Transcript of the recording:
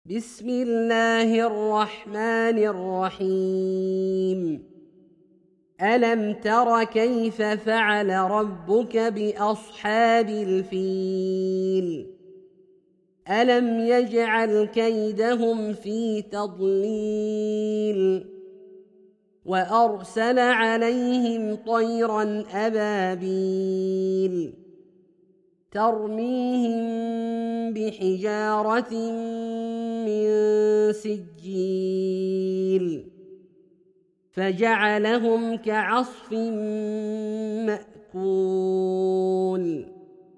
بسم الله الرحمن الرحيم ألم تر كيف فعل ربك بأصحاب الفيل ألم يجعل كيدهم في تضليل وأرسل عليهم طيرا أبابيل ترميهم بحجارة من سجيل فجعلهم كعصف مأكول